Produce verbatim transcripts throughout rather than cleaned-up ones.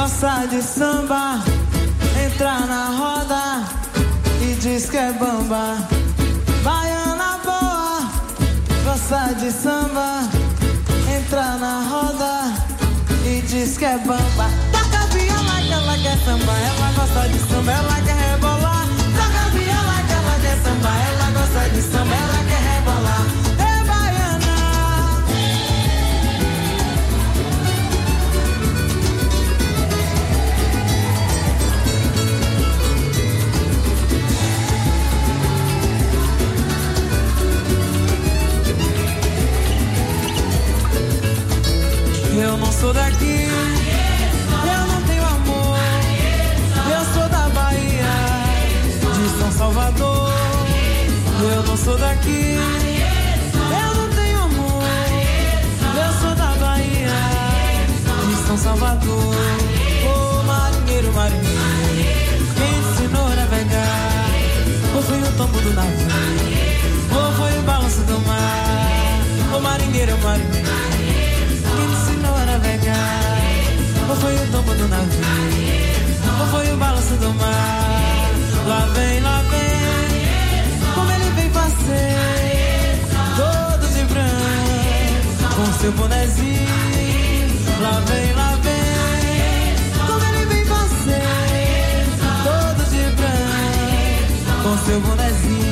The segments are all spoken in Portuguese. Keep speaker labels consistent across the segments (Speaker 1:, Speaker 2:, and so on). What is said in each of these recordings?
Speaker 1: gosta de samba, entra na roda e diz que é bamba. Baiana boa, gosta de samba, entra na roda e diz que é bamba. Toca viola que ela quer samba, ela gosta de samba, ela quer rebolar. Toca viola que ela quer samba, ela gosta de samba, ela quer rebolar. É baiana. Eu não sou daqui, eu não tenho amor. Eu sou da Bahia, de São Salvador. Eu não sou daqui, eu não tenho amor. Eu sou da Bahia, de São Salvador. Ô marinheiro, marinheiro, quem te ensinou a navegar? Ou foi o tombo do navio, ou foi o balanço do mar? Ô marinheiro, marinheiro, navegar, ou foi o tombo do navio, ou foi o balanço do mar? Lá vem, lá vem, como ele vem fazer, todo de branco, com seu bonezinho. Lá vem, lá vem, como ele vem fazer, todo de branco, com seu bonezinho.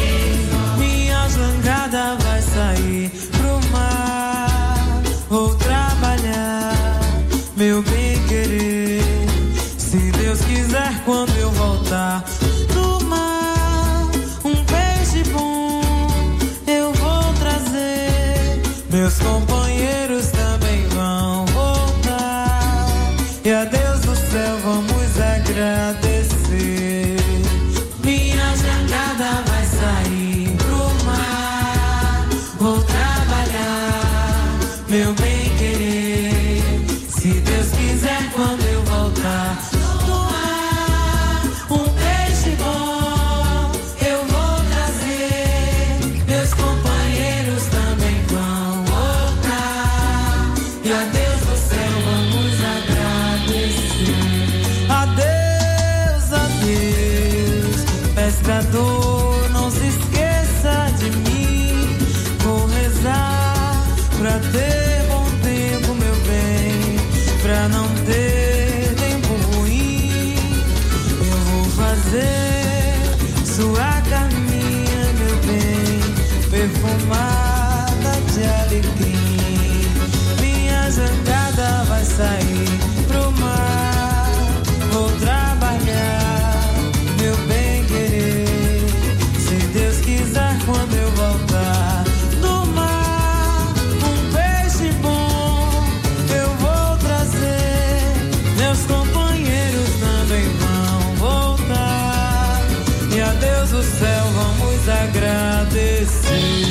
Speaker 1: Minha jangada vai sair pro mar, vou trabalhar, meu bem querer. Se Deus quiser, quando eu voltar do mar, um peixe bom eu vou trazer. Meus companheiros também vão voltar, e a Deus do céu vamos agradecer. Minha jangada vai sair pro mar, vou trabalhar, meu bem querer. Se Deus quiser, quando eu voltar do mar, um peixe bom eu vou trazer. Meus companheiros também vão voltar, e a Deus do céu vamos agradecer. Adeus, adeus, pescador, não se esqueça de mim. Vou rezar pra ter bom tempo, meu bem, pra não ter tempo ruim. Eu vou fazer sua caminha, meu bem, perfumada de alegria. Minha jangada vai sair pro mar, vou trabalhar, meu bem querer. Se Deus quiser, quando eu voltar do mar, um peixe bom eu vou trazer. Meus companheiros também vão voltar, e a Deus do céu vamos agradecer.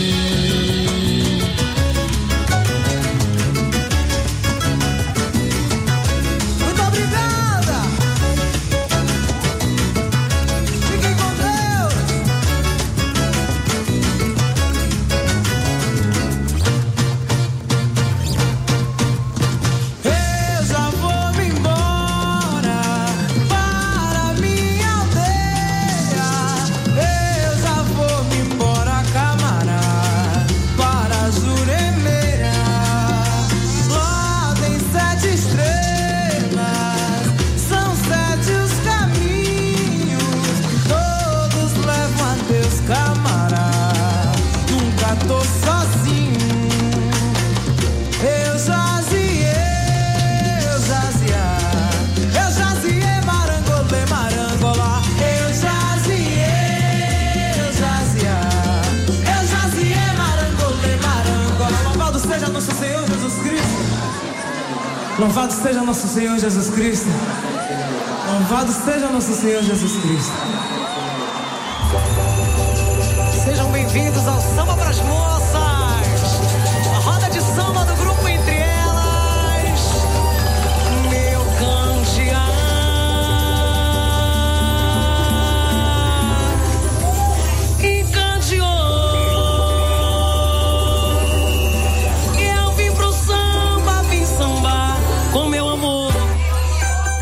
Speaker 1: Muito obrigada. Fiquem com Deus. Eu já vou me embora para minha aldeia. Eu já vou me embora, camarada, para Juremeira. Lá tem sete estrelas, são sete os caminhos, todos levam a Deus, camarada. Nunca tô sozinho. Eu jazia, eu jazia, eu jazia, marangolê, marangolá. Eu jazia, eu jazia, eu jazia, marangolê, marangolá. Louvado seja nosso Senhor Jesus Cristo. Louvado seja nosso Senhor Jesus Cristo. Louvado seja nosso Senhor Jesus Cristo. Sejam bem-vindos ao Samba pras Moças, a roda de samba do grupo Entre Elas. Meu candear, encandeou. Eu vim pro samba, vim sambar com meu amor.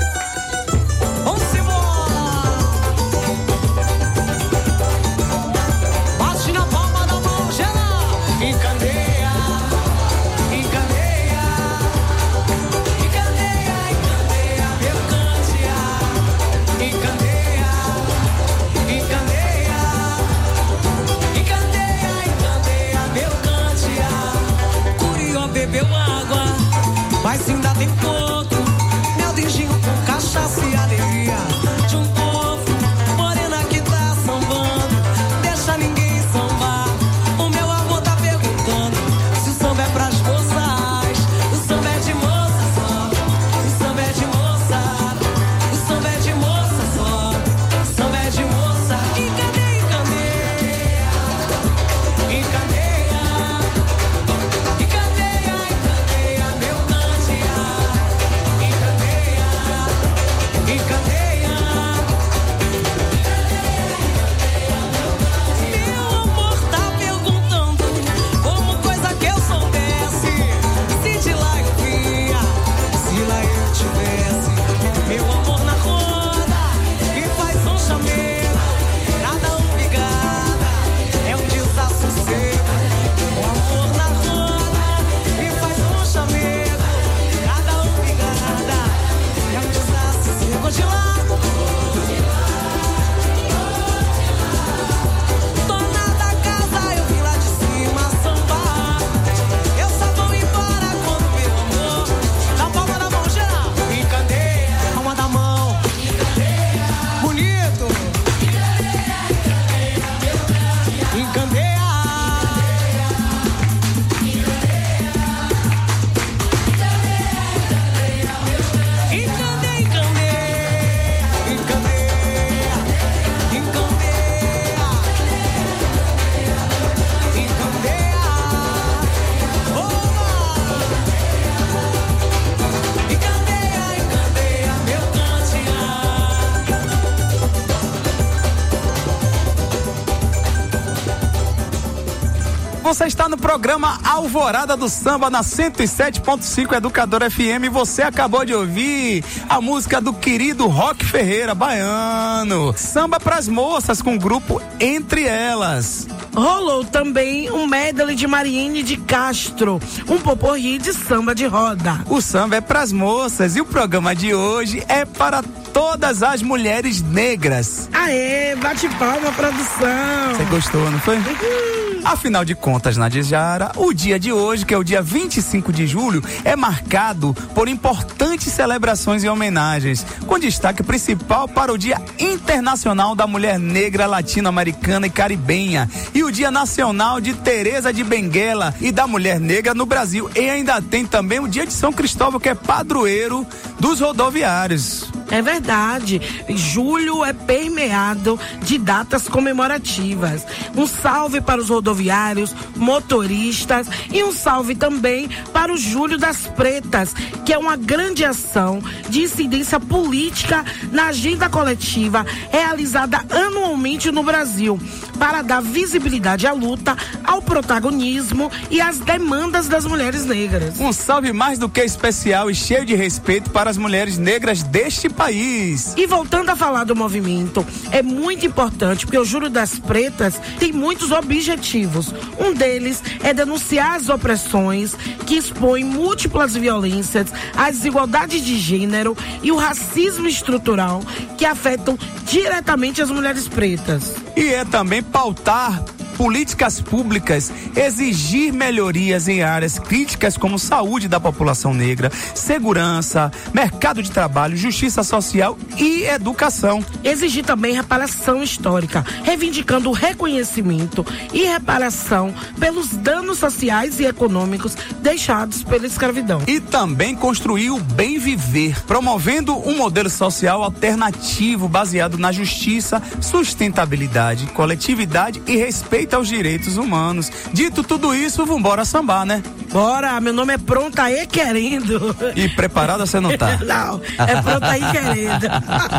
Speaker 2: Você está no programa Alvorada do Samba na cento e sete ponto cinco Educadora F M. Você acabou de ouvir a música do querido Roque Ferreira, baiano. Samba pras moças com o grupo Entre Elas.
Speaker 3: Rolou também um medley de Mariene de Castro, um poporri de samba de roda.
Speaker 2: O samba é pras moças e o programa de hoje é para todas as mulheres negras.
Speaker 3: Aê, bate palma, produção.
Speaker 2: Você gostou, não foi? Uhum. Afinal de contas, Nadijara, o dia de hoje, que é o dia vinte e cinco de julho, é marcado por importantes celebrações e homenagens, com destaque principal para o Dia Internacional da Mulher Negra Latino-Americana e Caribenha e o Dia Nacional de Teresa de Benguela e da Mulher Negra no Brasil. E ainda tem também o Dia de São Cristóvão, que é padroeiro dos rodoviários.
Speaker 3: É verdade, julho é permeado de datas comemorativas. Um salve para os rodoviários, motoristas e um salve também para o Julho das Pretas, que é uma grande ação de incidência política na agenda coletiva realizada anualmente no Brasil, para dar visibilidade à luta, ao protagonismo e às demandas das mulheres negras.
Speaker 2: Um salve mais do que especial e cheio de respeito para as mulheres negras deste país.
Speaker 3: E voltando a falar do movimento, é muito importante porque o Julho das Pretas tem muitos objetivos. Um deles é denunciar as opressões que expõem múltiplas violências, a desigualdade de gênero e o racismo estrutural que afetam diretamente as mulheres pretas.
Speaker 2: E é também pautar políticas públicas, exigir melhorias em áreas críticas como saúde da população negra, segurança, mercado de trabalho, justiça social e educação.
Speaker 3: Exigir também reparação histórica, reivindicando o reconhecimento e reparação pelos danos sociais e econômicos deixados pela escravidão.
Speaker 2: E também construir o bem viver, promovendo um modelo social alternativo baseado na justiça, sustentabilidade, coletividade e respeito aos direitos humanos. Dito tudo isso, vambora sambar, né?
Speaker 3: Bora, meu nome é Pronta e Querendo.
Speaker 2: E preparada você não tá?
Speaker 3: Não, é Pronta e Querendo.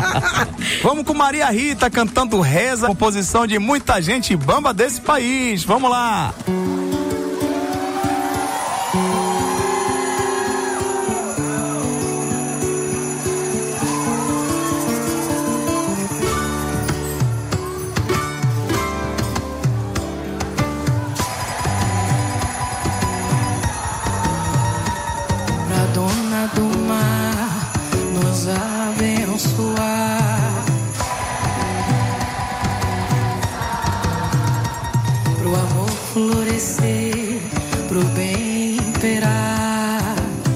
Speaker 2: Vamos com Maria Rita cantando Reza, composição de muita gente bamba desse país. Vamos lá!
Speaker 1: Florescer, pro bem imperar.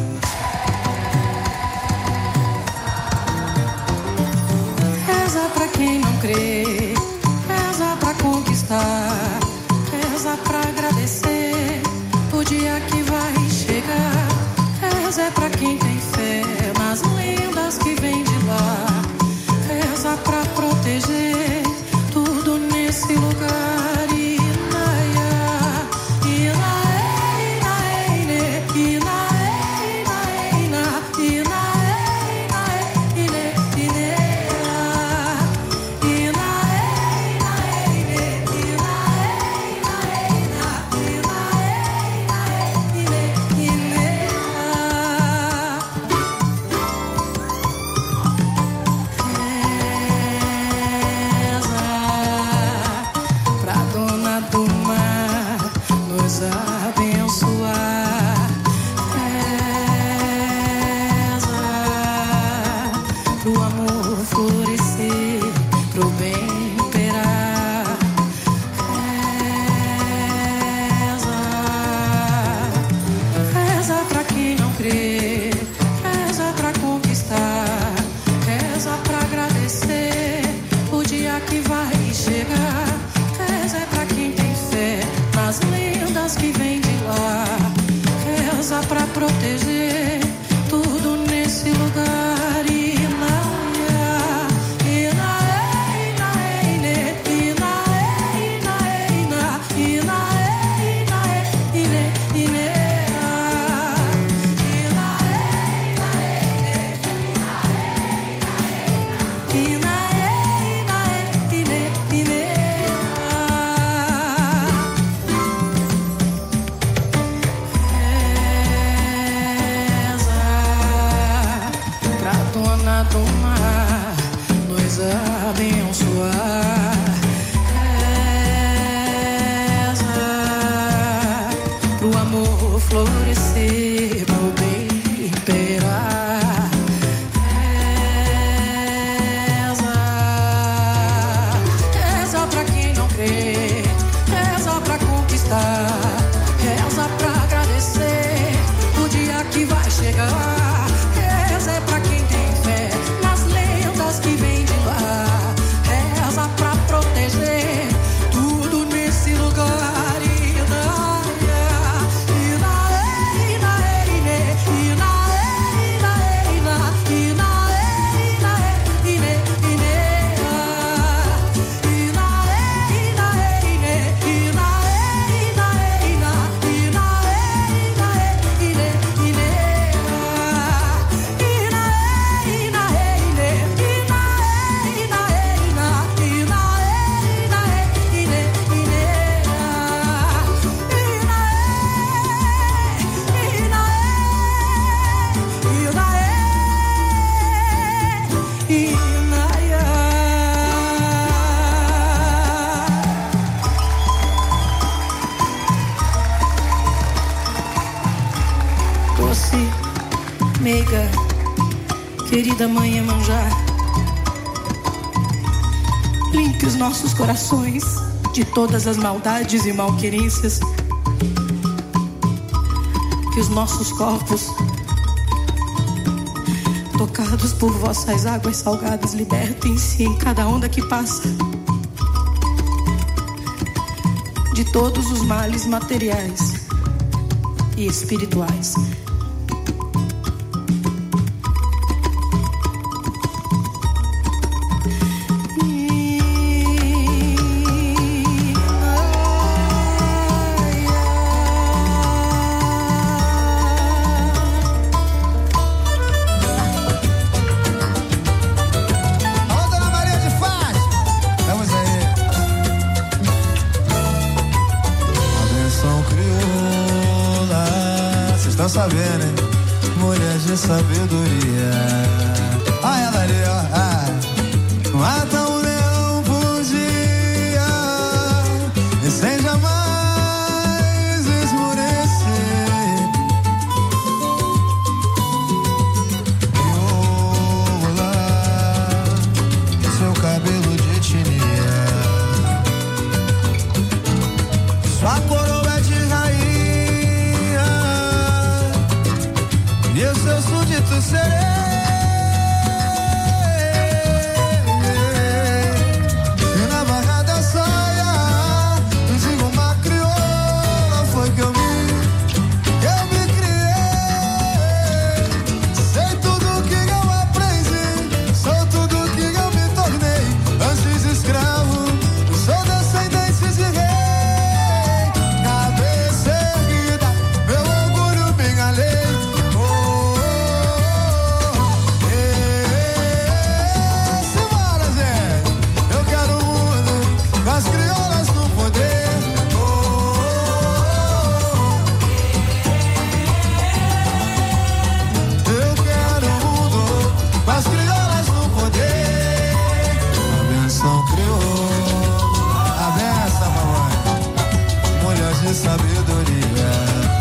Speaker 1: Reza pra quem não crê, reza pra conquistar, reza pra agradecer o dia que vai chegar. Reza pra quem tem fé nas lendas que vem de lá. Reza pra proteger tudo nesse lugar.
Speaker 4: Pra proteger tudo nesse lugar e na
Speaker 1: cima do mar, nos abençoar. Reza pro amor florescer, pro bem imperar. Reza, reza pra quem não crê, reza pra conquistar, reza pra agradecer o dia que vai chegar. Reza é pra quem tem fé nas lendas que vem de lá. Reza pra proteger tudo nesse lugar. Meiga, querida mãe Iemanjá, limpe os nossos corações de todas as maldades e malquerências, que os nossos corpos, tocados por vossas águas salgadas, libertem-se em cada onda que passa de todos os males materiais e espirituais.
Speaker 4: Sabendo, hein? Mulher de sabedoria. Ah, ela ali, ó. Ah. Mata um leão por dia e sem jamais esmorecer. Viola, seu cabelo de tinia, sua coroa é de rainha. E eu seu súdito serei. E na barra da saia, digo uma crioula, foi que eu me, eu me criei. Sei tudo que eu aprendi, sou tudo que eu me tornei. Antes escravo, sou descendente de rei. Cabeça erguida, meu orgulho bem alheio. As criolas no poder, oh, oh, oh. Eu quero o mundo com as criolas no poder. A benção crioula, a benção, mamãe, mulher de sabedoria.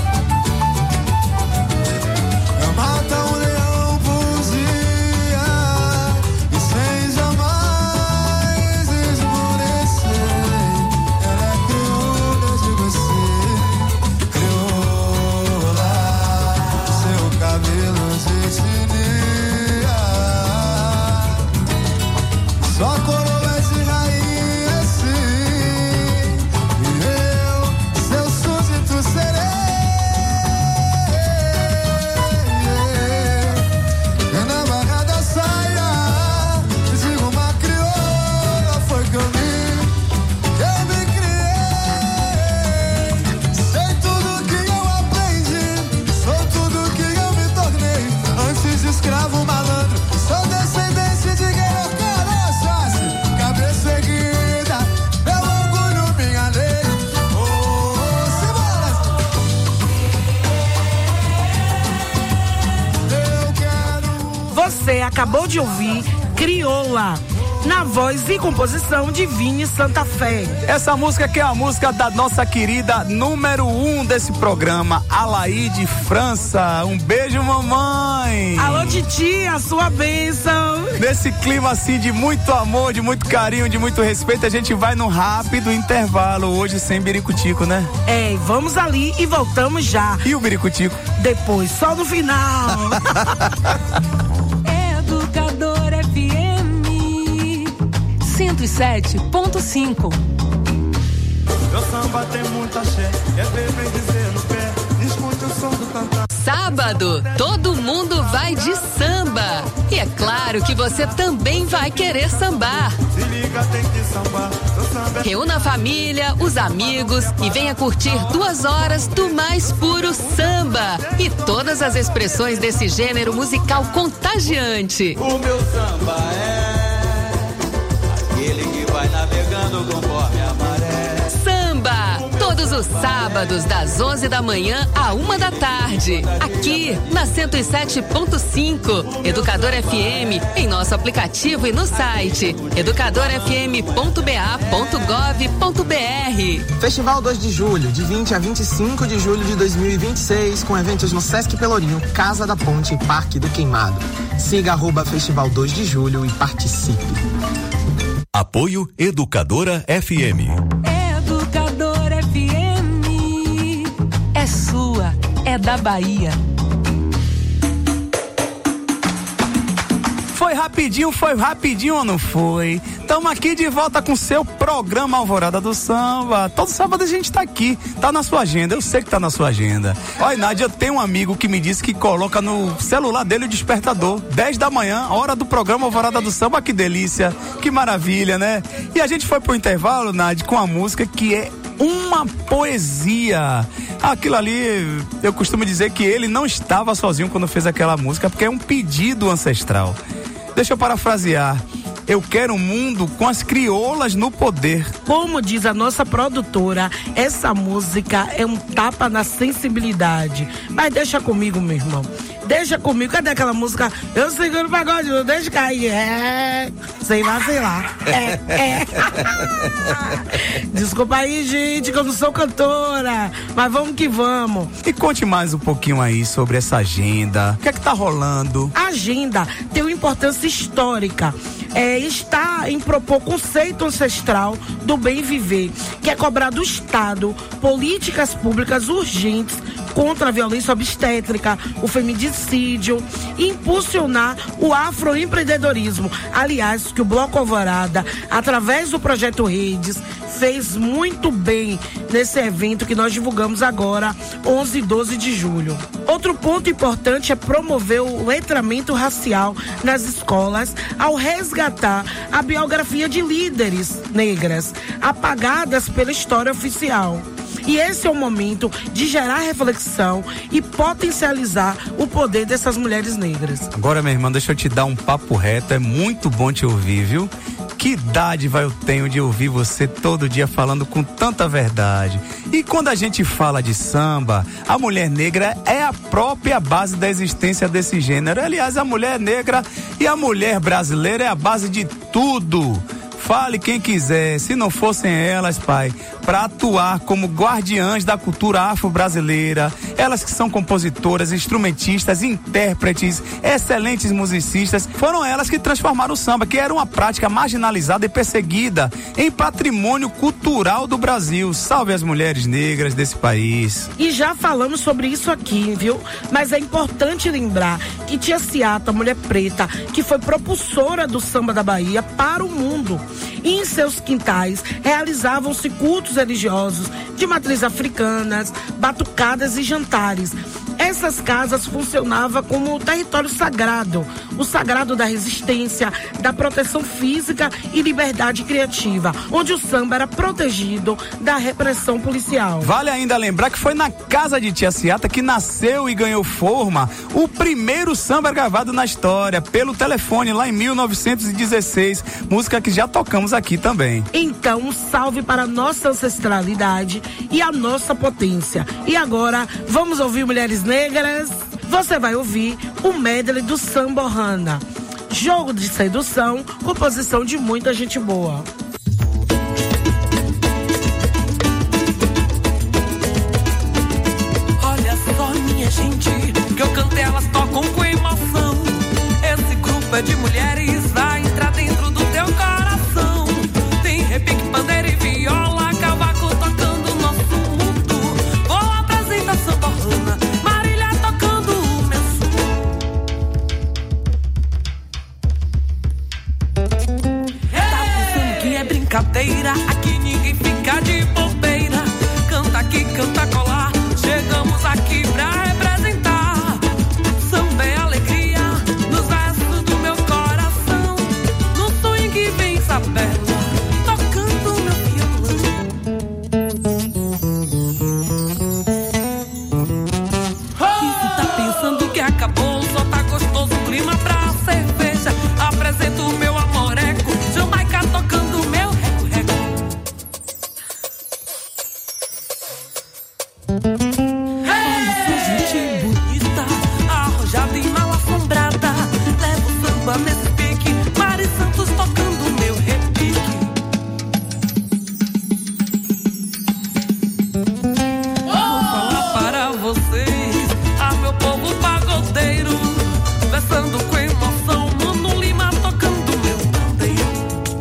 Speaker 4: Eu mato um leão por dia e sem jamais esmorecer. Só coroa de rainha, sim. E eu, seu súdito serei. E na barra da saia, digo uma crioula, foi que eu me, eu me criei. Sei tudo que eu aprendi, sou tudo que eu me tornei. Antes de escravo malandro, sou descendente de guerreiro.
Speaker 3: acabou de ouvir Crioula, na voz e composição de Vini Santa Fé.
Speaker 2: Essa música que é a música da nossa querida número um desse programa, Alaide França. Um beijo, mamãe.
Speaker 3: Alô, titia, sua bênção.
Speaker 2: Nesse clima assim de muito amor, de muito carinho, de muito respeito, a gente vai num rápido intervalo hoje sem biricutico, né?
Speaker 3: É, vamos ali e voltamos já.
Speaker 2: E o biricutico?
Speaker 3: Depois, só no final.
Speaker 5: Educador F M cento e sete ponto cinco.
Speaker 4: Meu samba tem muita cheia, é ver bem dizer no pé, escute o som do cantar.
Speaker 5: Sábado, todo mundo vai de samba. E é claro que você também vai querer sambar.
Speaker 4: Se liga, tem que sambar. Samba...
Speaker 5: Reúna a família, os amigos e venha curtir duas horas do mais puro samba. E todas as expressões desse gênero musical contagiante.
Speaker 6: O meu samba é aquele que vai navegando conforme a maré.
Speaker 5: Samba, todos os sábados das onze da manhã à uma da tarde, aqui na cento e sete ponto cinco, Educador F M, em nosso aplicativo e no site educador f m ponto b a ponto gov ponto b r.
Speaker 7: Festival dois de julho, de vinte a vinte e cinco de julho de dois mil e vinte e seis, com eventos no Sesc Pelourinho, Casa da Ponte e Parque do Queimado. Siga arroba Festival dois de julho e participe.
Speaker 8: Apoio Educadora F M.
Speaker 5: Educador F M é sua, é da Bahia.
Speaker 2: Foi rapidinho, foi rapidinho ou não foi? Tamo aqui de volta com seu programa Alvorada do Samba. Todo sábado a gente tá aqui, tá na sua agenda, eu sei que tá na sua agenda. Olha, Nádia, eu tenho um amigo que me disse que coloca no celular dele o despertador, dez da manhã, hora do programa Alvorada do Samba. Que delícia, que maravilha, né? E a gente foi pro intervalo, Nádia, com a música que é uma poesia. Aquilo ali, eu costumo dizer que ele não estava sozinho quando fez aquela música, porque é um pedido ancestral. Deixa eu parafrasear. Eu quero um mundo com as crioulas no poder.
Speaker 3: Como diz a nossa produtora, essa música é um tapa na sensibilidade. Mas deixa comigo, meu irmão. Deixa comigo. Cadê aquela música? Eu seguro o pagode, não deixa cair. É. Sei lá, sei lá. É, é. Desculpa aí, gente, que eu não sou cantora. Mas vamos que vamos.
Speaker 2: E conte mais um pouquinho aí sobre essa agenda. O que é que tá rolando?
Speaker 3: A agenda tem uma importância histórica. É, está em propor conceito ancestral do bem viver, que é cobrar do Estado políticas públicas urgentes contra a violência obstétrica, o feminicídio, e impulsionar o afroempreendedorismo. Aliás, que o Bloco Alvorada, através do projeto Redes, fez muito bem nesse evento que nós divulgamos agora, onze e doze de julho. Outro ponto importante é promover o letramento racial nas escolas ao resgatar a biografia de líderes negras apagadas pela história oficial. E esse é o momento de gerar reflexão e potencializar o poder dessas mulheres negras.
Speaker 2: Agora, minha irmã, deixa eu te dar um papo reto, é muito bom te ouvir, viu? Que dádiva eu tenho de ouvir você todo dia falando com tanta verdade. E quando a gente fala de samba, a mulher negra é a própria base da existência desse gênero. Aliás, a mulher negra e a mulher brasileira é a base de tudo. Fale quem quiser, se não fossem elas, pai, para atuar como guardiãs da cultura afro-brasileira, elas que são compositoras, instrumentistas, intérpretes, excelentes musicistas, foram elas que transformaram o samba, que era uma prática marginalizada e perseguida, em patrimônio cultural do Brasil. Salve as mulheres negras desse país.
Speaker 3: E já falamos sobre isso aqui, viu? Mas é importante lembrar que Tia Ciata, mulher preta, que foi propulsora do samba da Bahia para o mundo. E em seus quintais realizavam-se cultos religiosos de matriz africanas, batucadas e jantares. Essas casas funcionavam como território sagrado, o sagrado da resistência, da proteção física e liberdade criativa, onde o samba era protegido da repressão policial.
Speaker 2: Vale ainda lembrar que foi na casa de Tia Ciata que nasceu e ganhou forma o primeiro samba gravado na história, pelo telefone, lá em mil novecentos e dezesseis, música que já tocamos aqui também.
Speaker 3: Então, um salve para a nossa ancestralidade e a nossa potência. E agora, vamos ouvir Mulheres Negras. Você vai ouvir o medley do Samba Ohana. Jogo de sedução, composição de muita gente boa.
Speaker 1: Olha só, minha gente, que eu cantei, elas tocam com emoção. Esse grupo é de mulheres, vai entrar dentro do teu coração. Tem repique, pandeira e viola, cavaco tocando o nosso mundo. Vou apresentar samba rana, Marília tocando o meu som. Tá pensando que é brincadeira? Aqui ninguém fica de bobeira. Canta aqui, canta colar, chegamos aqui pra representar. Samba é alegria, nos versos do meu coração. No swing vem Isabela, tocando meu violão. E se tá pensando que acabou, só tá gostoso o clima pra cerveja. Apresento o meu amoreco, Jamaica tocando meu reco-reco. Nesse pique, Mari Santos tocando meu repique. Vou falar para vocês, ah, meu povo pagodeiro, versando com emoção, Mano Lima tocando meu pandeiro.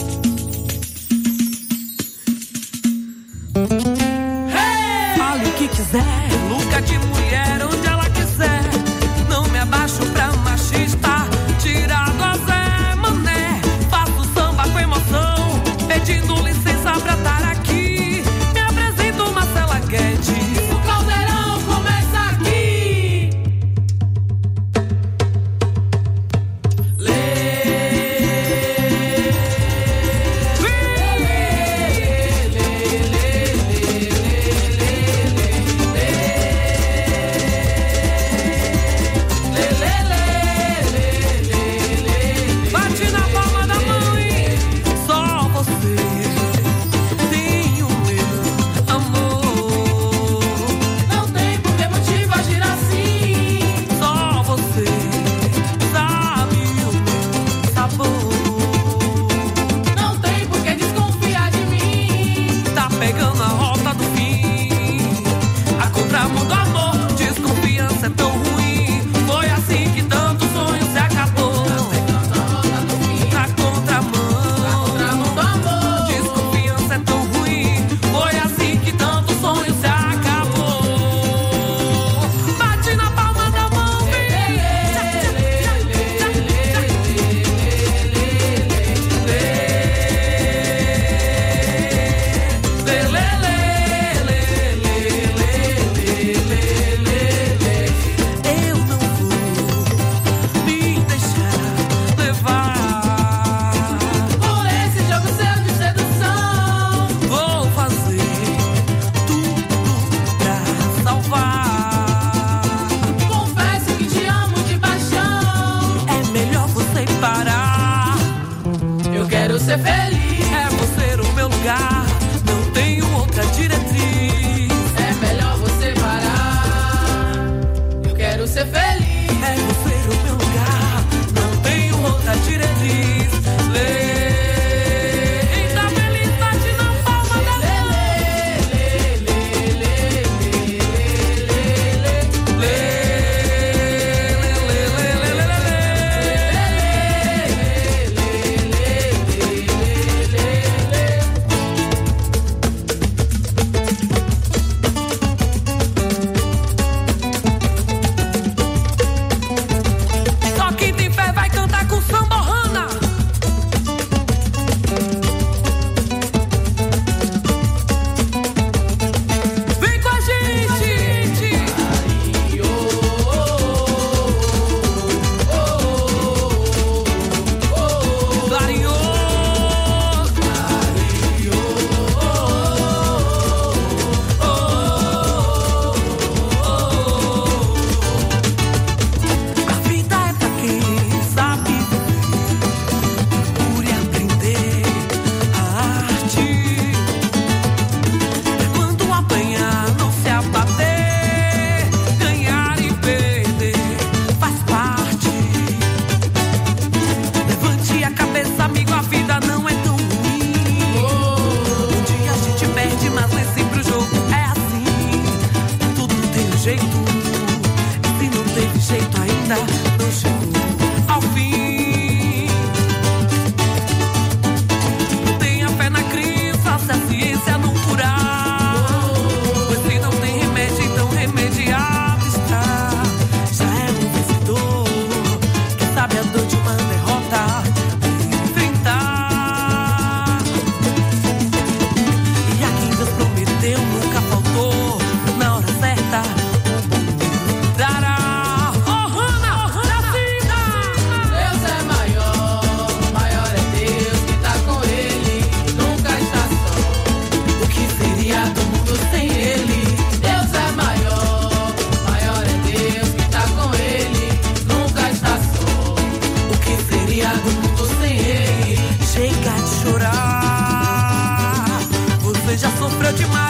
Speaker 1: Hey! Fale o que quiser, lugar de mulher onde ela quiser. Não me abaixo pra machista, tirado a Zé Mané. Faço samba com emoção, pedindo licença pra estar aqui. Me apresento Marcela Guedes, o caldeirão começa aqui. Lê, bate na palma da mão e só você tem o meu amor. Não tem por que motivo agir assim. Só você sabe o meu sabor. Não tem por que desconfiar de mim. Tá pegando a rota do fim, a contramão do amor. Desconfiança é tão ruim. Foi assim que tanto sonho se acabou. Na contramão do amor, desconfiança é tão ruim. Foi assim que tanto sonho se acabou. Bate na palma da mão, eu não vou me deixar levar por esse jogo seu de sedução. Vou fazer tudo pra salvar. Confesso que te amo de paixão. É melhor você parar. Eu quero ser feliz. É você o meu lugar, não tenho outra diretriz. É melhor você parar. Eu quero ser feliz. É você o meu lugar, não tenho outra diretriz. Lê. Eita, feliz, bate na palma da mão.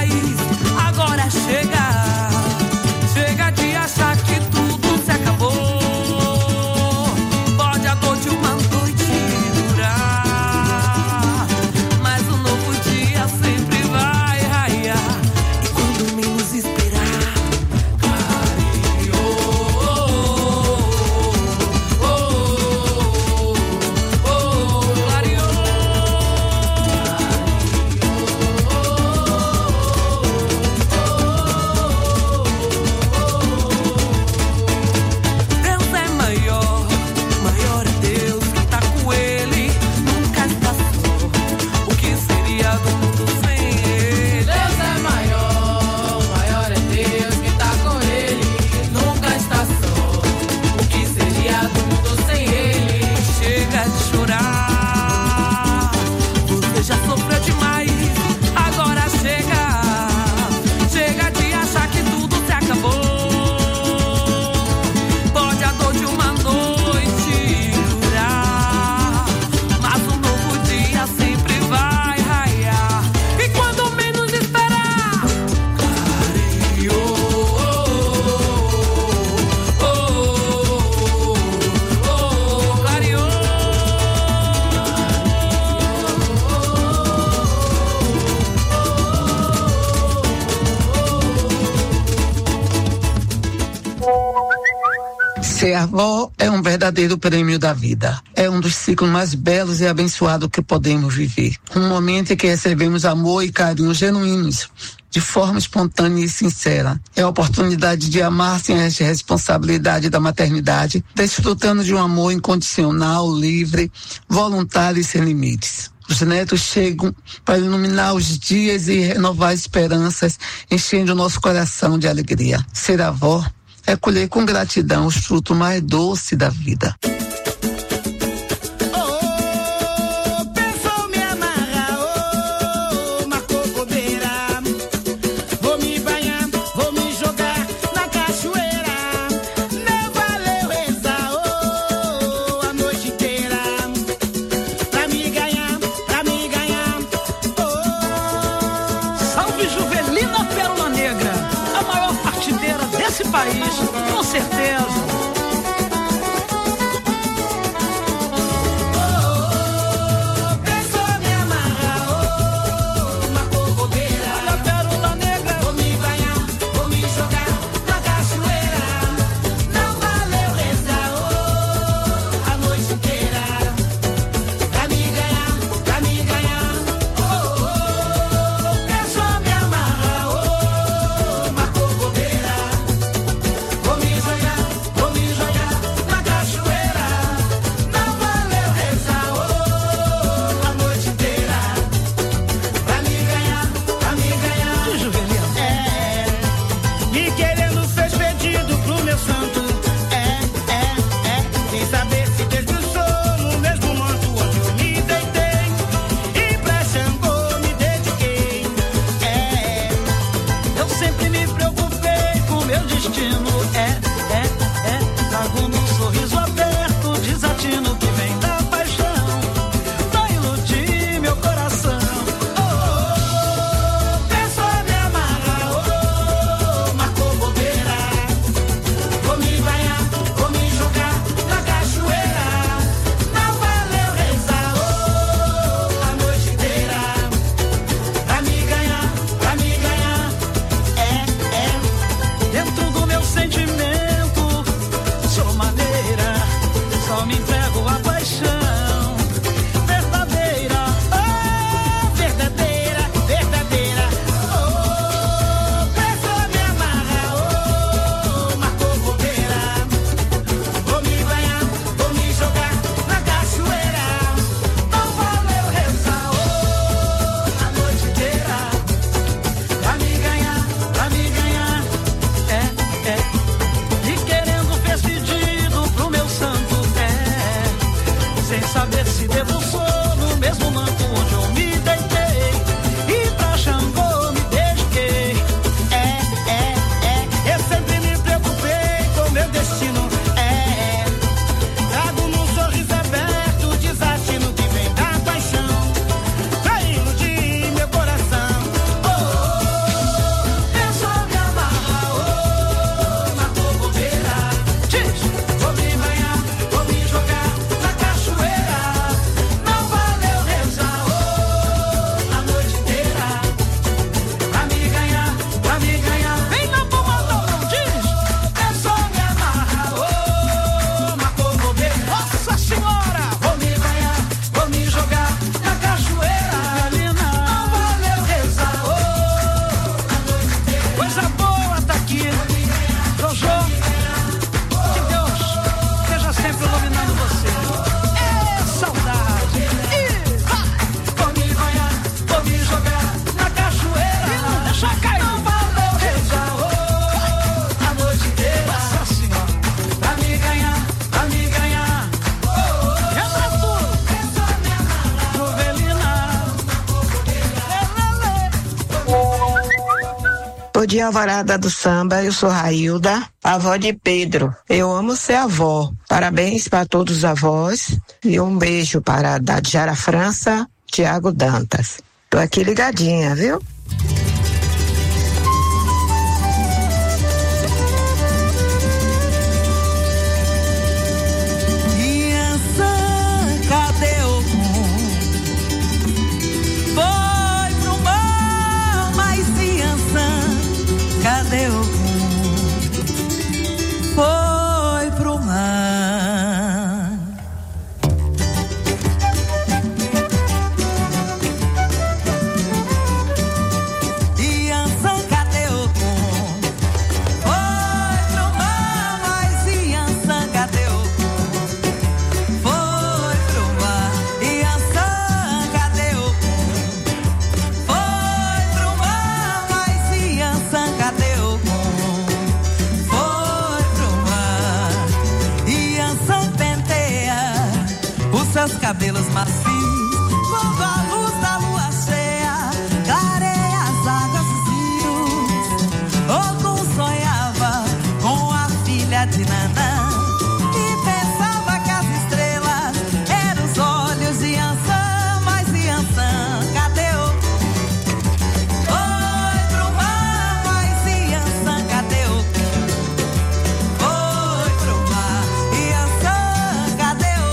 Speaker 1: demais. Agora chega, chega de achar que tudo se acabou. Pode a dor de uma noite durar, mas um novo dia sempre vai raiar. E quando menos esperar, clareou. Oh, oh, oh, oh, clareou. Deus é maior, maior é Deus, quem tá com ele nunca está só. O que seria do mundo sem ele? Deus é maior, maior é Deus, quem tá com ele nunca está só. O que seria do mundo sem ele? Chega de chorar, você já sofreu demais. Agora chega, chega de achar que tudo se acabou. Pode a dor de uma noite durar, mas um novo dia sempre vai raiar. E quando menos esperar, clareou. Oh, oh, oh, oh, clareou.
Speaker 9: Ser avó é um verdadeiro prêmio da vida. É um dos ciclos mais belos e abençoados que podemos viver. Um momento em que recebemos amor e carinho genuínos, de forma espontânea e sincera. É a oportunidade de amar sem as responsabilidades da maternidade, desfrutando de um amor incondicional, livre, voluntário e sem limites. Os netos chegam para iluminar os dias e renovar esperanças, enchendo o nosso coração de alegria. Ser avó é colher com gratidão os frutos mais doces da vida.
Speaker 4: Pensou me amarrar, oh, marcou bobeira. Vou me banhar, vou me jogar na cachoeira. Não valeu rezar, oh, a noite inteira. Pra me ganhar, pra me ganhar, oh.
Speaker 10: Salve Juvelina Pérola Negra, a maior partideira desse país, com certeza.
Speaker 11: Bom dia, Alvorada do Samba. Eu sou Railda, avó de Pedro. Eu amo ser avó. Parabéns para todos os avós e um beijo para a Dadjara França, Tiago Dantas. Tô aqui ligadinha, viu?
Speaker 1: Cadê o foi pro mar? Iansã, cadê o foi pro mar? Mas Iansã, cadê o foi pro mar? Iansã, cadê o foi pro mar? Mas Iansã, cadê o seus cabelos macios, quando a luz da lua cheia clareia as águas dos rios. Ogum sonhava com a filha de Nanã e pensava que as estrelas eram os olhos de Iansã, mas Iansã, cadê o foi pro mar? Mas Iansã, cadê o foi pro mar? Iansã, cadê o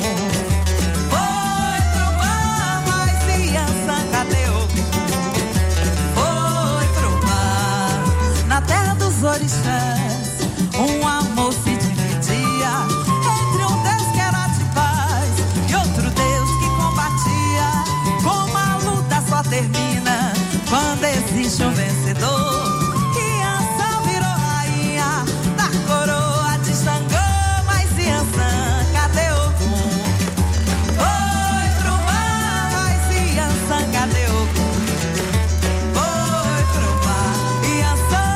Speaker 1: orixás, um amor se dividia entre um Deus que era de paz e outro Deus que combatia. Como a luta só termina quando existe um vencedor. Iansã virou rainha da coroa de Xangô, mas Iansã, cadê o foi pro mar? Mas Iansã, cadê o foi pro mar? Iansã,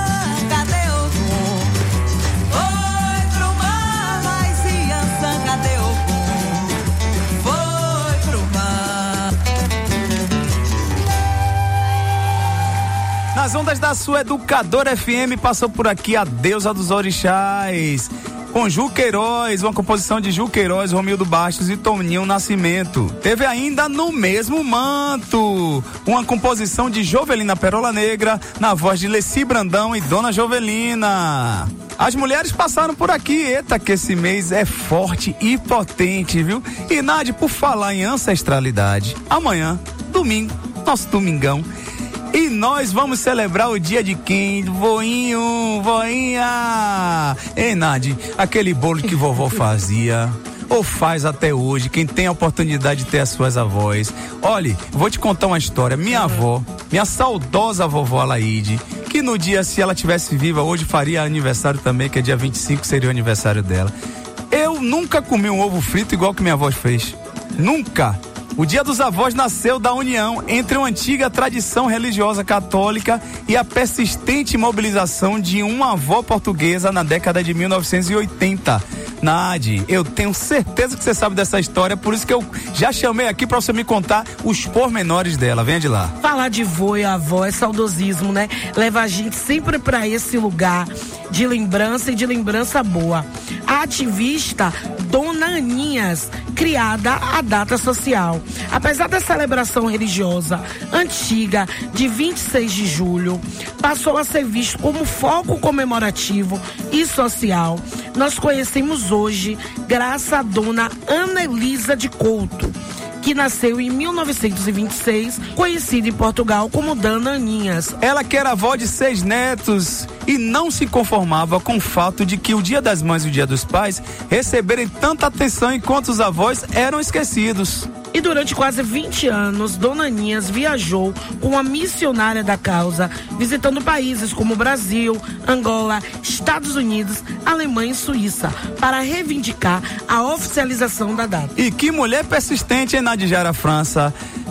Speaker 2: nas ondas da sua Educadora F M, passou por aqui a Deusa dos Orixás, com Ju Queiroz, uma composição de Ju Queiroz, Romildo Bastos e Toninho Nascimento. Teve ainda No Mesmo Manto, uma composição de Jovelina Perola Negra, na voz de Leci Brandão e Dona Jovelina. As mulheres passaram por aqui, eita que esse mês é forte e potente, viu? E Nádia, por falar em ancestralidade, amanhã, domingo, nosso domingão, e nós vamos celebrar o dia de quem? Voinho, voinha. Ei, Nádia, aquele bolo que vovó fazia, ou faz até hoje, quem tem a oportunidade de ter as suas avós. Olha, vou te contar uma história. Minha avó, minha saudosa vovó Alaide, que no dia, se ela tivesse viva, hoje faria aniversário também, que é dia vinte e cinco, seria o aniversário dela. Eu nunca comi um ovo frito igual que minha avó fez. Nunca. O Dia dos Avós nasceu da união entre uma antiga tradição religiosa católica e a persistente mobilização de uma avó portuguesa na década de mil novecentos e oitenta. Nádia, eu tenho certeza que você sabe dessa história, por isso que eu já chamei aqui pra você me contar os pormenores dela. Venha de lá.
Speaker 3: Falar de vô e avó é saudosismo, né? Leva a gente sempre pra esse lugar de lembrança e de lembrança boa. A ativista Dona Aninhas, criada a data social. Apesar da celebração religiosa antiga de vinte e seis de julho, passou a ser visto como foco comemorativo e social. Nós conhecemos hoje graças a Dona Ana Elisa de Couto, que nasceu em mil novecentos e vinte e seis, conhecida em Portugal como Dona Aninhas.
Speaker 2: Ela que era avó de seis netos e não se conformava com o fato de que o Dia das Mães e o Dia dos Pais receberem tanta atenção enquanto os avós eram esquecidos.
Speaker 3: E durante quase vinte anos, Dona Aninhas viajou com a missionária da causa, visitando países como Brasil, Angola, Estados Unidos, Alemanha e Suíça, para reivindicar a oficialização da data.
Speaker 2: E que mulher persistente, hein, Nadjara França?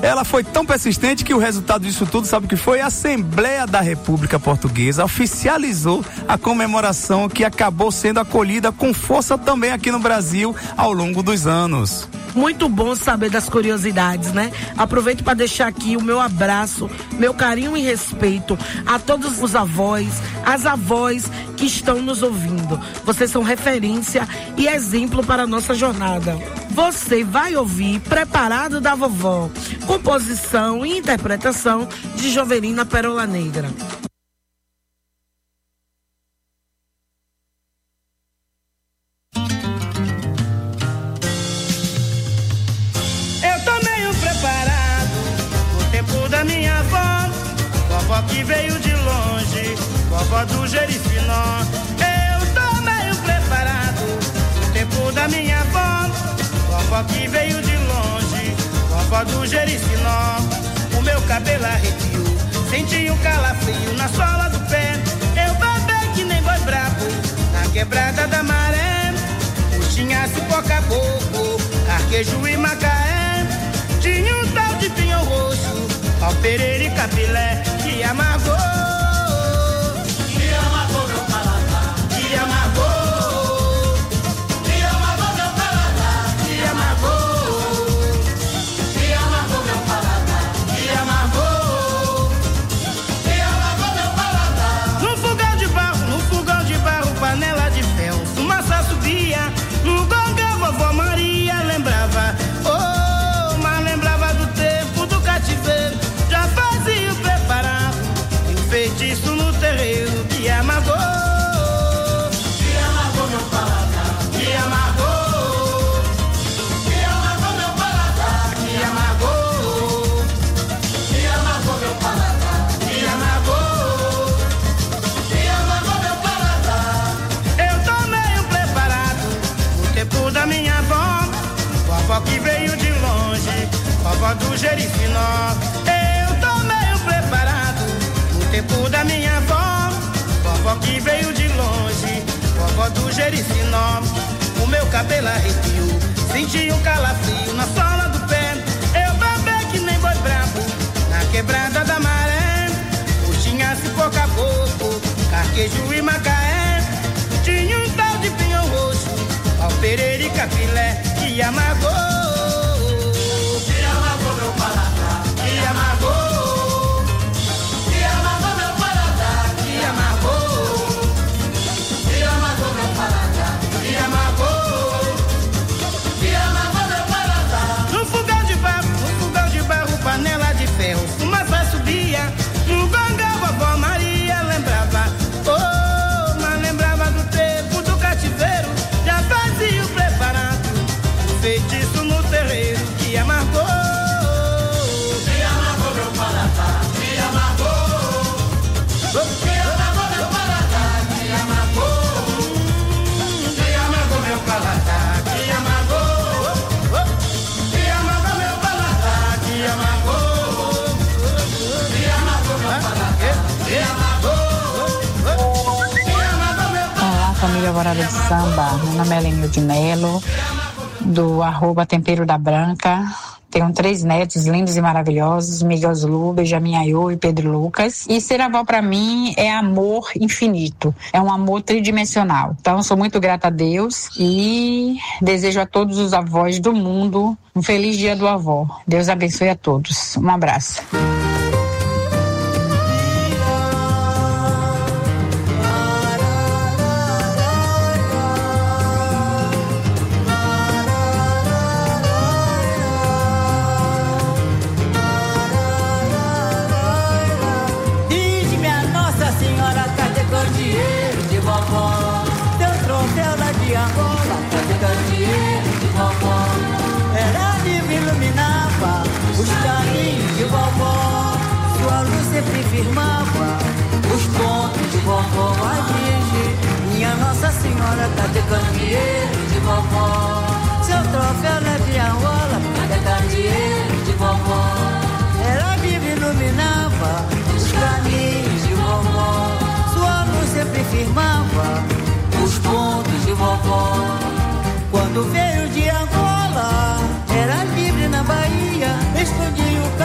Speaker 2: Ela foi tão persistente que o resultado disso tudo, sabe o que foi? A Assembleia da República Portuguesa oficializou a comemoração que acabou sendo acolhida com força também aqui no Brasil ao longo dos anos.
Speaker 3: Muito bom saber das curiosidades, né? Aproveito para deixar aqui o meu abraço, meu carinho e respeito a todos os avós, as avós que estão nos ouvindo. Vocês são referência e exemplo para a nossa jornada. Você vai ouvir Preparado da Vovó, composição e interpretação de Jovelina Pérola Negra.
Speaker 12: Minha avó, vovó que veio de longe, vovó do Jerifinó. Eu tô meio preparado no tempo da minha avó, vovó que veio de longe, vovó do Jerifinó. O meu cabelo arrepiou, senti um calafrio na sola do pé. Eu babei que nem boi brabo na quebrada da Maré. Puxinha, cipó, caboclo, carquejo e macaé. Tinha um tal de pinhão roxo, ao Pereira e Capilé, que amargou, que amargou meu paladar, que amargou, que amargou meu paladar, que amargou, que amargou meu paladar, que amargou, que amargou meu paladar. No fogão de barro, no fogão de barro, panela de ferro, fumaça subia, no gonga vovó Maria lembrava, oh, mas lembrava do tempo do cativeiro. Já fazia o preparado e o feitiço no terreiro que amargou, que amargou meu paladar, que amargou, que amargou meu paladar, que amargou, que amargou meu paladar, que amargou, que amargou meu paladar. Eu tô meio preparado no tempo da minha avó, vovó que veio de longe, vovó do Jerifinó. Tempo da minha avó, vovó que veio de longe, vovó do Jerifinó. O meu cabelo arrepiou, senti um calafrio na sola do pé. Eu babei que nem boi brabo na quebrada da Maré. Puxinha, cipó, caboclo, carquejo e macaé. Tinha um tal de pinhão roxo, ao Pereira e Capilé, que amargou, que amargou meu paladar, que amargou. Panela de ferro, fumaça subia, no gonga vovó Maria lembrava, oh, mas lembrava do tempo do cativeiro, já fazia o preparado, o feitiço no terreiro que amargou, que amargou meu paladar, que amargou, que amargou meu paladar, que amargou, que amargou meu paladar, que amargou.
Speaker 13: Olá, família Alvorada de Samba. Meu nome é Lenil de Melo, do arroba Tempero da Branca. Tenho três netos lindos e maravilhosos, Miguel Zulu, Benjamin Ayô e Pedro Lucas. E ser avó para mim é amor infinito, é um amor tridimensional. Então sou muito grata a Deus e desejo a todos os avós do mundo um feliz dia do avó. Deus abençoe a todos. Um abraço.
Speaker 1: Sempre firmava os pontos de vovó. A Virgem, minha Nossa Senhora, cadê candeeiro de vovó? Seu troféu leve a rola, cadê candeeiro de vovó? Ela vive iluminava os caminhos de vovó. Sua luz sempre firmava os pontos de vovó. Quando veio de Angola, era livre na Bahia, expandiu o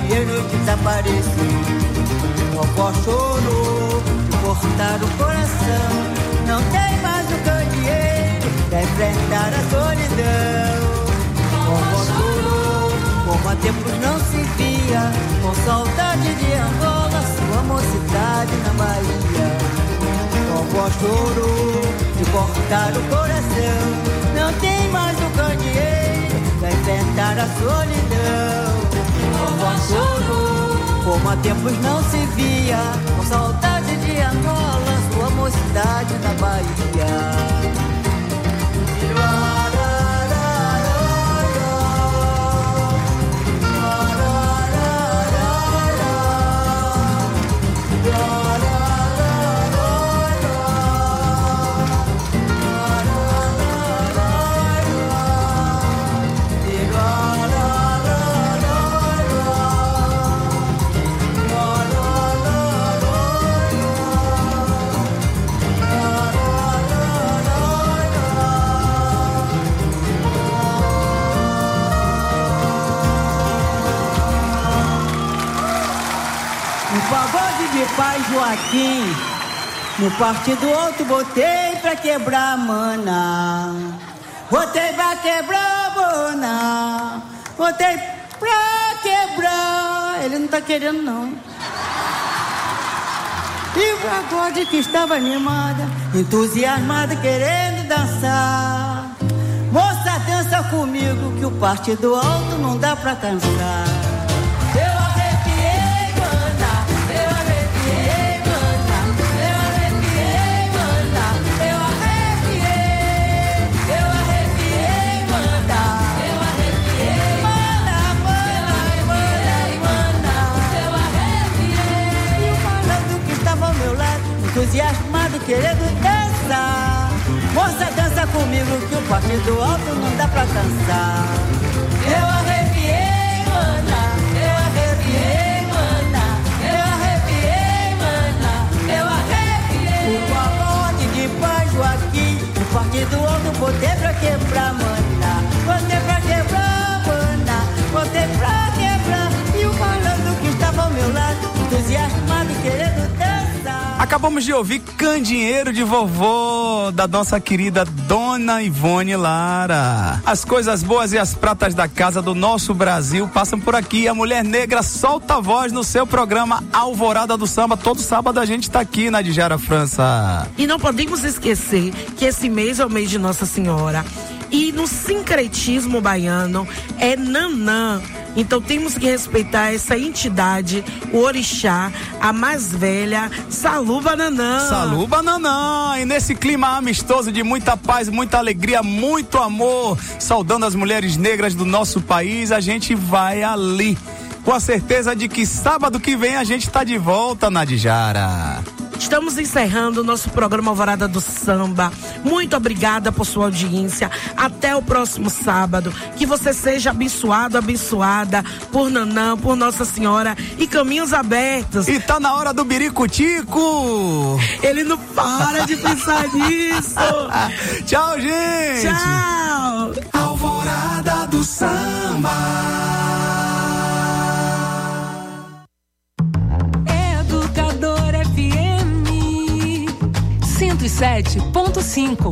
Speaker 14: dinheiro desapareceu. Vovó chorou, cortaram o coração. Não tem mais o candeeiro pra enfrentar a solidão. Vovó chorou, como há tempos não se via, com saudade de Angola, sua mocidade na Bahia. Vovó chorou, de cortar o coração. Não tem mais o candeeiro pra enfrentar a solidão. Vovó chorou, como há tempos não se via, com saudade de Angola, sua mocidade na Bahia. De Pai Joaquim, no partido alto botei pra quebrar a mana. Botei pra quebrar a mana. Botei pra quebrar. Ele não tá querendo não. E o pagode que estava animada, entusiasmada, querendo dançar. Moça, dança comigo que o partido alto não dá pra cansar. Entusiasmado, querendo dançar. Moça, dança comigo que o partido alto não dá pra cansar. Eu arrepiei, mana. Eu arrepiei, mana. Eu arrepiei, mana. Eu arrepiei. O pagode de Pai Joaquim, o partido alto botei pra quebrar, mana. Botei pra quebrar, mana. Botei pra quebrar. E o malandro que estava ao meu lado, entusiasmado, querendo dançar.
Speaker 2: Acabamos de ouvir Candinheiro de Vovô, da nossa querida Dona Ivone Lara. As coisas boas e as pratas da casa do nosso Brasil passam por aqui. A Mulher Negra solta a voz no seu programa Alvorada do Samba. Todo sábado a gente tá aqui na Djara França.
Speaker 3: E não podemos esquecer que esse mês é o mês de Nossa Senhora. E no sincretismo baiano é Nanã. Então temos que respeitar essa entidade, o orixá, a mais velha, Saluba Nanã.
Speaker 2: Saluba Nanã. E nesse clima amistoso de muita paz, muita alegria, muito amor, saudando as mulheres negras do nosso país, a gente vai ali, com a certeza de que sábado que vem a gente tá de volta na Djara.
Speaker 3: Estamos encerrando o nosso programa Alvorada do Samba. Muito obrigada por sua audiência. Até o próximo sábado. Que você seja abençoado, abençoada por Nanã, por Nossa Senhora e caminhos abertos.
Speaker 2: E tá na hora do biricutico.
Speaker 3: Ele não para de pensar nisso.
Speaker 2: Tchau, gente.
Speaker 3: Tchau.
Speaker 1: Alvorada do Samba.
Speaker 5: cento e sete ponto cinco.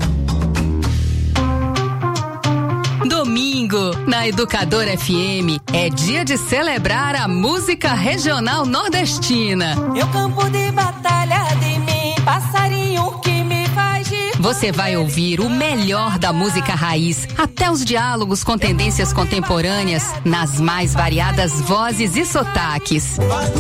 Speaker 5: Domingo, na Educadora F M, é dia de celebrar a música regional nordestina.
Speaker 15: Eu campo de batalha de mim, passarinho que me faz de...
Speaker 5: Você vai ouvir o melhor da música raiz, até os diálogos com tendências contemporâneas, nas mais variadas vozes e sotaques.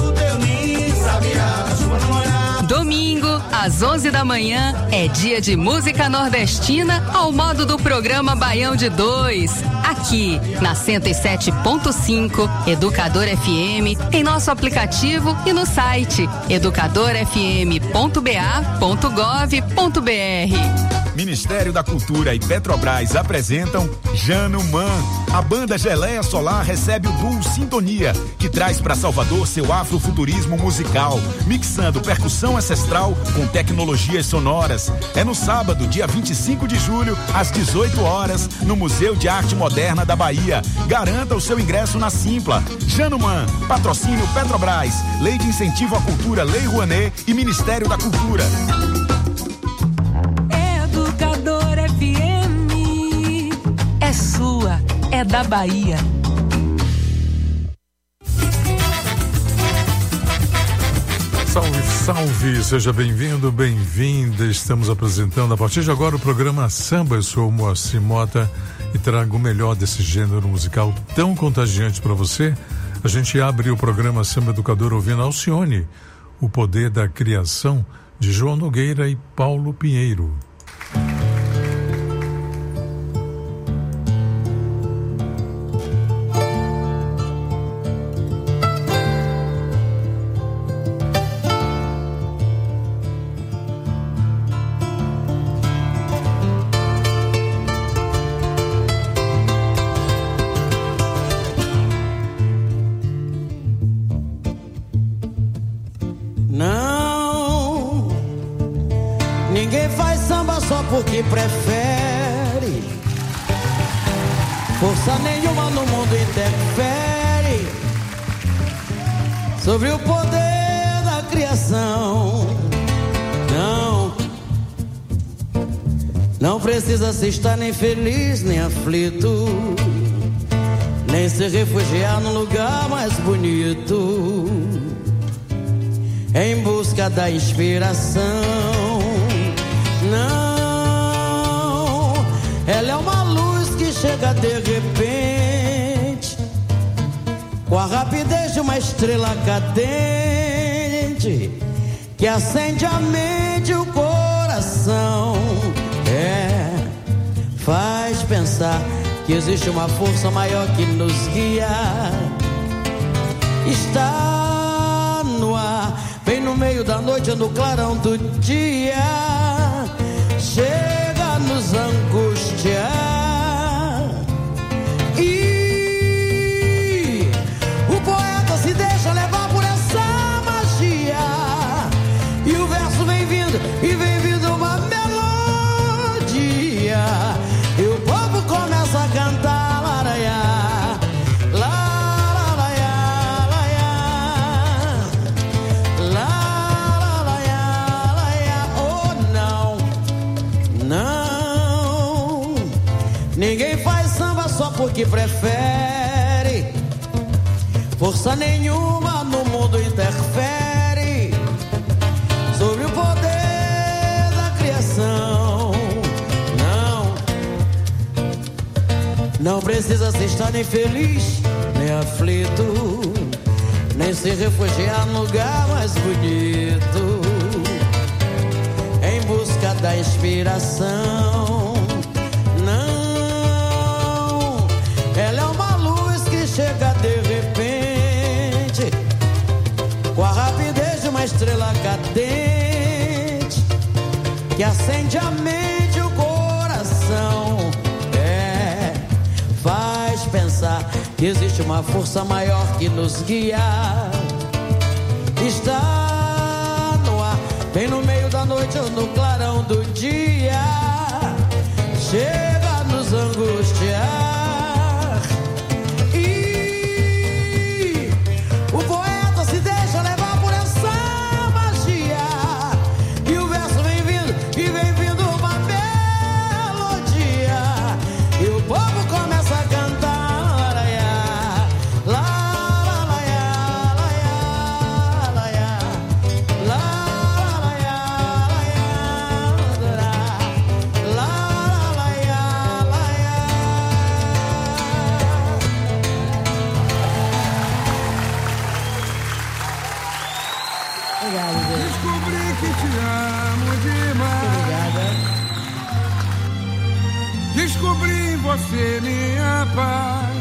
Speaker 5: Domingo, às onze da manhã, é dia de música nordestina ao modo do programa Baião de Dois. Aqui, na cento e sete ponto cinco, Educadora F M, em nosso aplicativo e no site educadora f m ponto b a ponto gov ponto b r.
Speaker 16: Ministério da Cultura e Petrobras apresentam Januman. A banda Geleia Solar recebe o duo Sintonia, que traz para Salvador seu afrofuturismo musical, mixando percussão ancestral com tecnologias sonoras. É no sábado, dia vinte e cinco de julho, às dezoito horas, no Museu de Arte Moderna da Bahia. Garanta o seu ingresso na Simpla. Januman, patrocínio Petrobras, Lei de Incentivo à Cultura, Lei Rouanet e Ministério da Cultura.
Speaker 5: Educador F M é sua, é da Bahia.
Speaker 17: Salve, salve, seja bem-vindo, bem-vinda. Estamos apresentando a partir de agora o programa Samba. Eu sou o Moacir Mota e trago o melhor desse gênero musical tão contagiante para você. A gente abre o programa Samba Educador ouvindo Alcione, O Poder da Criação, de João Nogueira e Paulo Pinheiro.
Speaker 1: Porque prefere, força nenhuma no mundo interfere sobre o poder da criação. Não, não precisa se estar nem feliz nem aflito, nem se refugiar num lugar mais bonito, em busca da inspiração. Não, ela é uma luz que chega de repente, com a rapidez de uma estrela cadente, que acende a mente e o coração. É, faz pensar que existe uma força maior que nos guia. Está no ar, bem no meio da noite, no clarão do dia, chega a nos angustiar. E o poeta se deixa levar por essa magia, e o verso vem vindo, e vem vindo uma melodia, e o povo começa a cantar laraiá. Ninguém faz samba só porque prefere, força nenhuma no mundo interfere sobre o poder da criação. Não, não precisa se estar nem feliz, nem aflito, nem se refugiar no lugar mais bonito, em busca da inspiração. Ela é uma luz que chega de repente, com a rapidez de uma estrela cadente, que acende a mente e o coração. É, faz pensar que existe uma força maior que nos guia. Está no ar, bem no meio da noite ou no clarão do dia, chega a nos angustiar.
Speaker 18: Você, minha paz,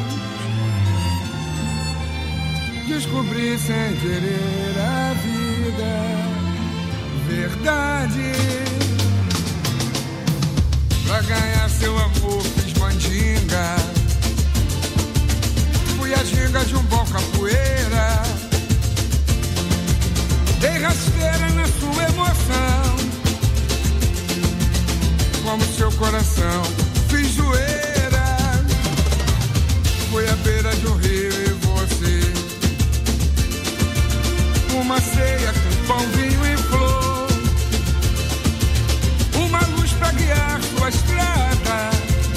Speaker 18: descobri sem querer a vida, verdade. ginga de um bom capoeira. Dei rasteira na sua emoção, como seu coração fiz zoeira. Foi à beira de um rio e você, uma ceia com pão, vinho e flor, uma luz pra guiar sua estrada,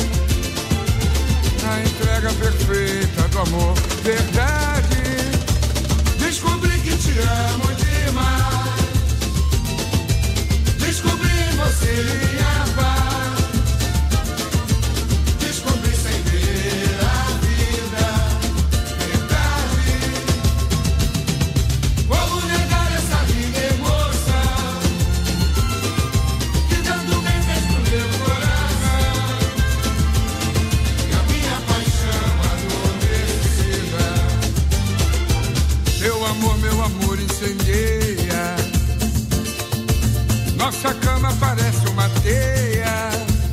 Speaker 18: na entrega perfeita do amor, verdade. Descobri que te amo demais, descobri em você minha paz, descobri sem ver a vida, verdade. Como negar essa linda emoção que tanto bem fez pro meu coração, e a minha paixão adormecida. Meu amor, meu amor incendeia, nossa cama parece uma teia,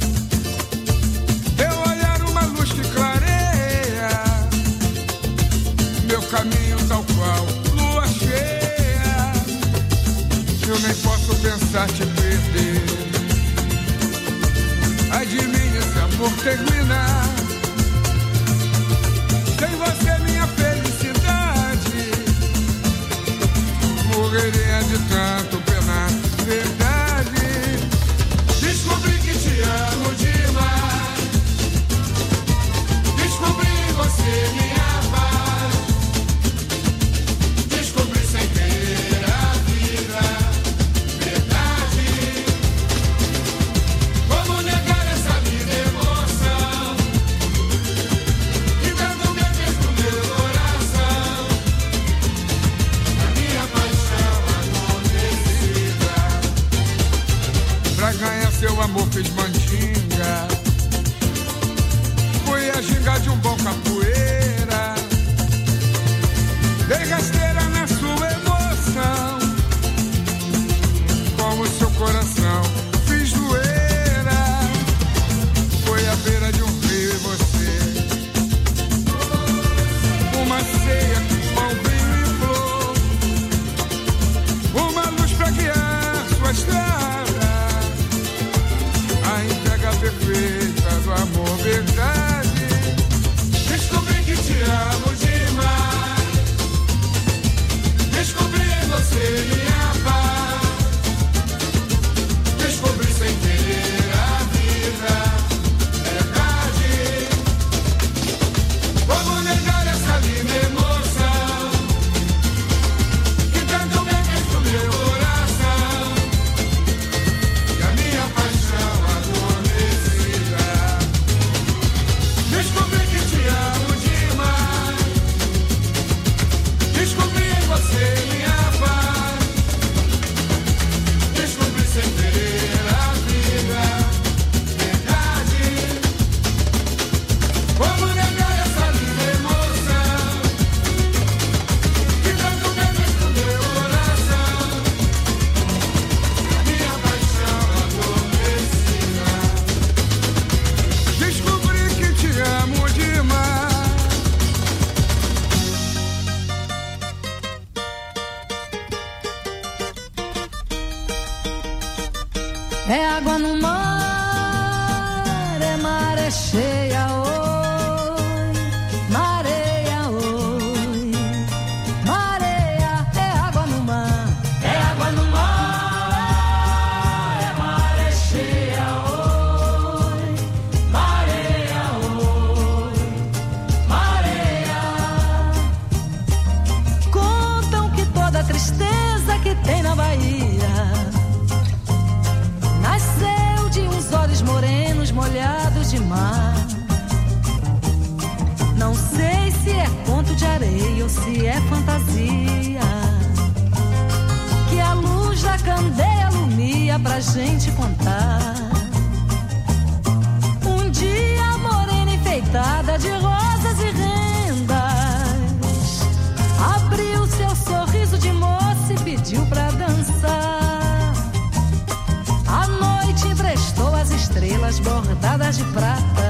Speaker 18: teu olhar uma luz que clareia, meu caminho tal qual lua cheia. Eu nem posso pensar te perder, ai de mim esse amor terminar, sem você minha felicidade morreria de tanto penar, verdade. Descobri que te amo demais, descobri em você minha paz, descobri sem ver a vida, verdade. Como negar essa linda emoção que tanto me fez pro meu coração, a minha paixão adormecida. Pra ganhar seu amor fiz mandinga, fui a ginga de um bom capoeira. Dei rasteira na sua emoção, como seu coração fiz zoeira. Foi à beira de um rio e você, uma ceia com pão, vinho e flor, uma luz pra guiar sua estrada, a entrega perfeita do amor, verdade. Descobri que te amo demais, descobri em você minha paz, descobri sem querer a vida, verdade. Como negar essa linda emoção que tanto bem fez pro meu coração, e a minha paixão adormecida. Descobri que te amo demais, descobri em você minha paz, descobri sem querer a vida, verdade. Como negar essa linda emoção que tanto bem fez pro meu coração, a minha paixão adormecida. Descobri que te amo demais.
Speaker 19: É água no mar, é maré cheia, oi, mareia, oi, mareia, é água no mar, é água no mar, é maré cheia, oi, mareia, oi, mareia. Contam que toda tristeza que tem na Bahia nasceu de uns olhos morenos molhados de mar. Não sei se é conto de areia ou se é fantasia, que a luz da candeia alumia pra gente contar. Um dia a morena enfeitada de rosas e rendas abriu seu sorriso de moça e pediu pra dançar. A noite emprestou as estrelas bordadas de prata